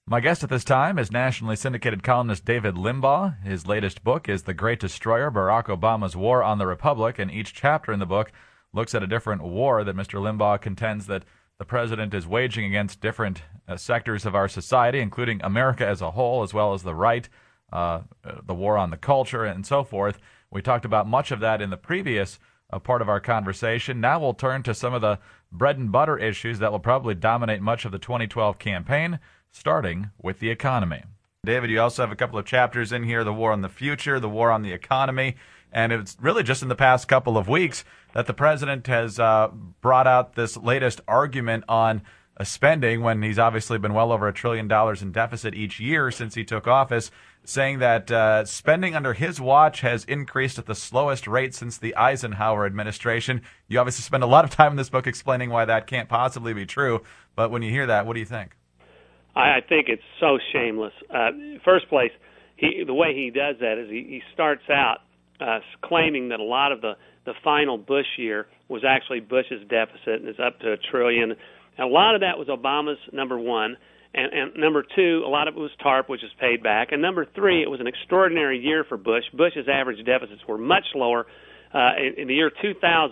My guest at this time is nationally syndicated columnist David Limbaugh. His latest book is The Great Destroyer, Barack Obama's War on the Republic, and each chapter in the book looks at a different war that Mr. Limbaugh contends that the president is waging against different sectors of our society, including America as a whole, as well as the right, the war on the culture, and so forth. We talked about much of that in the previous part of our conversation. Now we'll turn to some of the bread and butter issues that will probably dominate much of the 2012 campaign, starting with the economy. David, you also have a couple of chapters in here, the war on the future, the war on the economy, and it's really just in the past couple of weeks that the president has brought out this latest argument on spending, when he's obviously been well over $1 trillion in deficit each year since he took office, saying that spending under his watch has increased at the slowest rate since the Eisenhower administration. You obviously spend a lot of time in this book explaining why that can't possibly be true, but when you hear that, what do you think? I think it's so shameless. First place, the way he does that is he starts out claiming that a lot of the final Bush year was actually Bush's deficit, and it's up to $1 trillion. And a lot of that was Obama's, number one. And number two, a lot of it was TARP, which is paid back. And number three, it was an extraordinary year for Bush. Bush's average deficits were much lower. In the year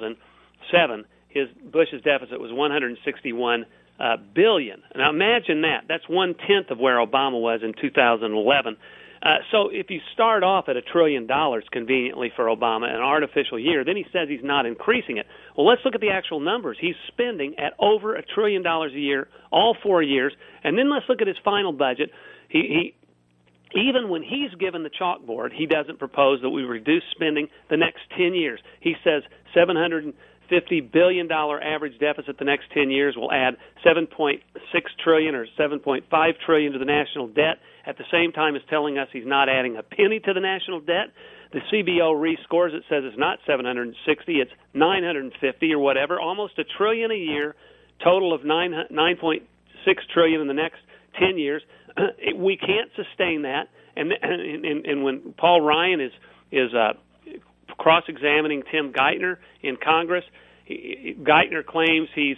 2007, Bush's deficit was $161 billion. Now imagine that. That's 1/10 of where Obama was in 2011. So if you start off at $1 trillion conveniently for Obama, an artificial year, then he says he's not increasing it. Well, let's look at the actual numbers. He's spending at over $1 trillion a year, all 4 years, and then let's look at his final budget. He even when he's given the chalkboard, he doesn't propose that we reduce spending the next 10 years. He says $750 billion average deficit the next 10 years will add $7.6 trillion or $7.5 trillion to the national debt. At the same time as telling us he's not adding a penny to the national debt. The CBO rescores it, says it's not 760, it's 950 or whatever, almost $1 trillion a year, total of 9.6 trillion in the next 10 years. We can't sustain that. And when Paul Ryan is cross-examining Tim Geithner in Congress, Geithner claims he's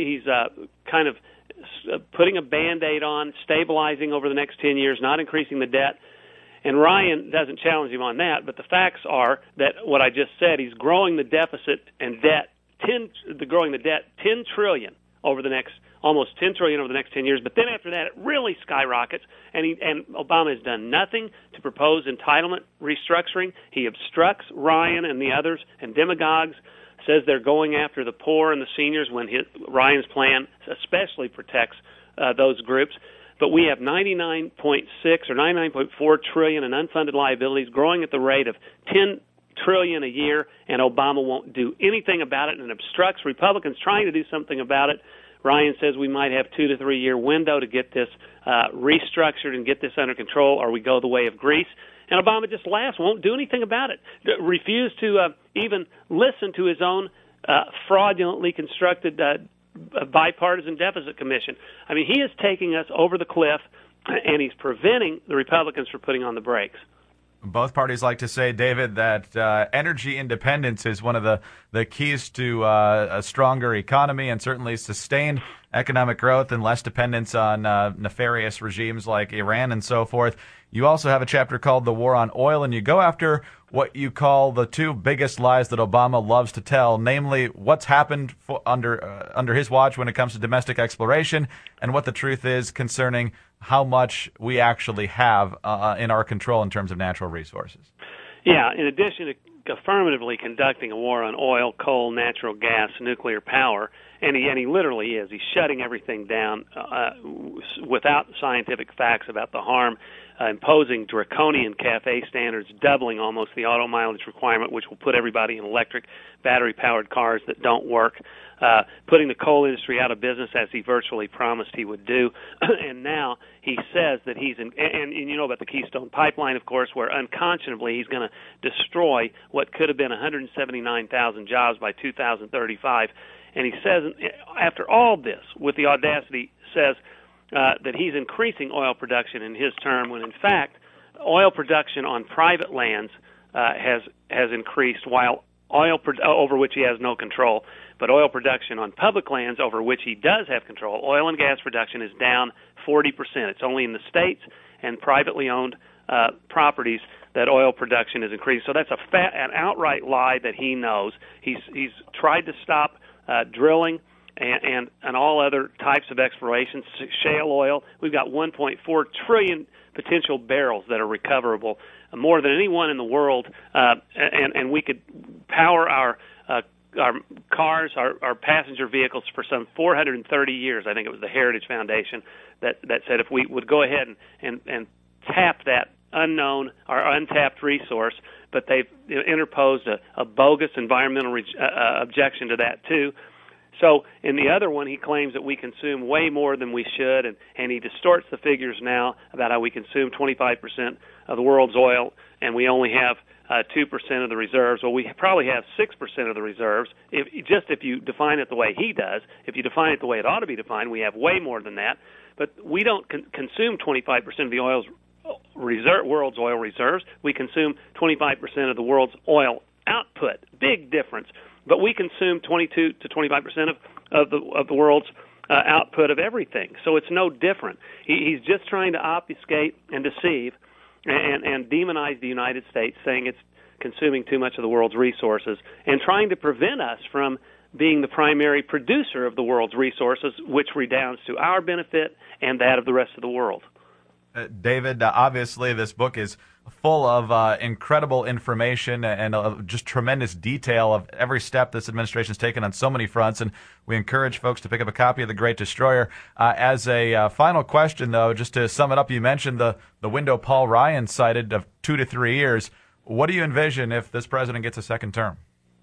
kind of putting a Band-Aid on, stabilizing over the next 10 years, not increasing the debt. And Ryan doesn't challenge him on that, but the facts are that what I just said, he's growing the deficit and debt, growing the debt $10 trillion over the next, almost $10 trillion over the next 10 years. But then after that, it really skyrockets, and Obama has done nothing to propose entitlement restructuring. He obstructs Ryan and the others and demagogues, says they're going after the poor and the seniors when Ryan's plan especially protects those groups. But we have 99.6 or 99.4 trillion in unfunded liabilities, growing at the rate of 10 trillion a year, and Obama won't do anything about it and obstructs Republicans trying to do something about it. Ryan says we might have 2 to 3 year window to get this restructured and get this under control, or we go the way of Greece. And Obama just laughs, won't do anything about it, refused to even listen to his own fraudulently constructed bipartisan deficit commission. I mean, he is taking us over the cliff, and he's preventing the Republicans from putting on the brakes. Both parties like to say, David, that energy independence is one of the keys to a stronger economy and certainly sustained economic growth and less dependence on nefarious regimes like Iran and so forth. You also have a chapter called The War on Oil, and you go after what you call the two biggest lies that Obama loves to tell, namely what's happened under his watch when it comes to domestic exploration and what the truth is concerning how much we actually have in our control in terms of natural resources. Yeah, in addition to affirmatively conducting a war on oil, coal, natural gas, nuclear power, and he literally is. He's shutting everything down without scientific facts about the harm, imposing draconian CAFE standards, doubling almost the auto mileage requirement, which will put everybody in electric, battery-powered cars that don't work, putting the coal industry out of business as he virtually promised he would do. And now he says that he's in, and you know about the Keystone Pipeline, of course, where unconscionably he's going to destroy what could have been 179,000 jobs by 2035. And he says, after all this, with the audacity, says that he's increasing oil production in his term, when in fact oil production on private lands has increased, while oil over which he has no control. but oil production on public lands over which he does have control, oil and gas production is down 40%. It's only in the states and privately owned properties that oil production is increasing. So that's an outright lie that he knows. He's tried to stop drilling and all other types of exploration, shale oil. We've got 1.4 trillion potential barrels that are recoverable, more than anyone in the world, and we could power our cars, our passenger vehicles for some 430 years. I think it was the Heritage Foundation that said if we would go ahead and tap that unknown or untapped resource, but they've interposed a bogus environmental objection to that too. So in the other one, he claims that we consume way more than we should, and he distorts the figures now about how we consume 25% of the world's oil, and we only have 2% of the reserves. Well, we probably have 6% of the reserves. If you define it the way he does, if you define it the way it ought to be defined, we have way more than that. But we don't consume 25% of the world's oil reserves. We consume 25% of the world's oil output. Big difference. But we consume 22 to 25% of the world's output of everything. So it's no different. He's just trying to obfuscate and deceive and demonize the United States, saying it's consuming too much of the world's resources, and trying to prevent us from being the primary producer of the world's resources, which redounds to our benefit and that of the rest of the world. David, obviously this book is full of incredible information and just tremendous detail of every step this administration has taken on so many fronts, and we encourage folks to pick up a copy of The Great Destroyer. As a final question, though, just to sum it up, you mentioned the window Paul Ryan cited of 2 to 3 years. What do you envision if this president gets a second term?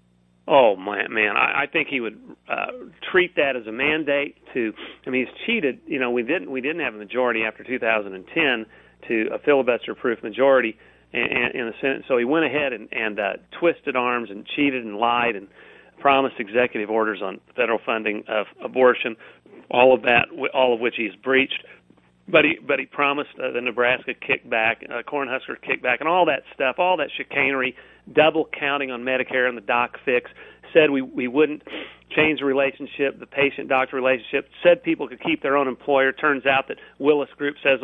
Oh, man, I think he would treat that as a mandate to, he's cheated. We didn't have a majority after 2010 to a filibuster-proof majority in the Senate, so he went ahead and twisted arms and cheated and lied and promised executive orders on federal funding of abortion, all of which he's breached. But he promised the Nebraska kickback, Cornhusker kickback, and all that stuff, all that chicanery, double counting on Medicare and the doc fix, said we wouldn't change the relationship, the patient-doctor relationship, said people could keep their own employer. Turns out that Willis Group says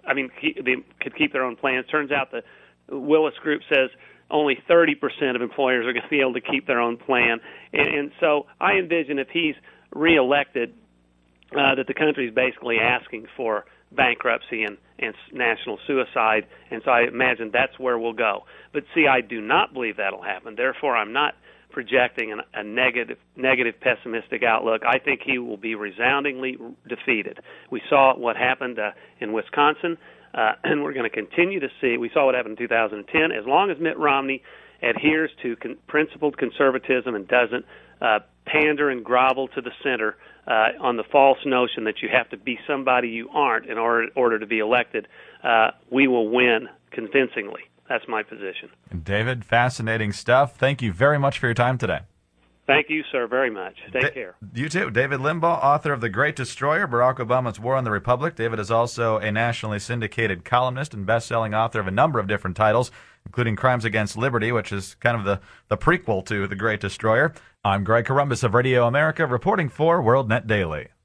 they could keep their own plans. Turns out the Willis Group says only 30% of employers are going to be able to keep their own plan. And so I envision if he's reelected, that the country is basically asking for bankruptcy and national suicide, and so I imagine that's where we'll go. But see, I do not believe that'll happen. Therefore, I'm not projecting a negative, pessimistic outlook. I think he will be resoundingly defeated. We saw what happened in Wisconsin, and we're going to continue to see. We saw what happened in 2010. As long as Mitt Romney adheres to principled conservatism and doesn't pander and grovel to the center on the false notion that you have to be somebody you aren't in order to be elected, we will win convincingly. That's my position. David, fascinating stuff. Thank you very much for your time today. Thank you, sir, very much. Take care. You too. David Limbaugh, author of The Great Destroyer, Barack Obama's War on the Republic. David is also a nationally syndicated columnist and best-selling author of a number of different titles, including Crimes Against Liberty, which is kind of the prequel to The Great Destroyer. I'm Greg Corombos of Radio America, reporting for WorldNet Daily.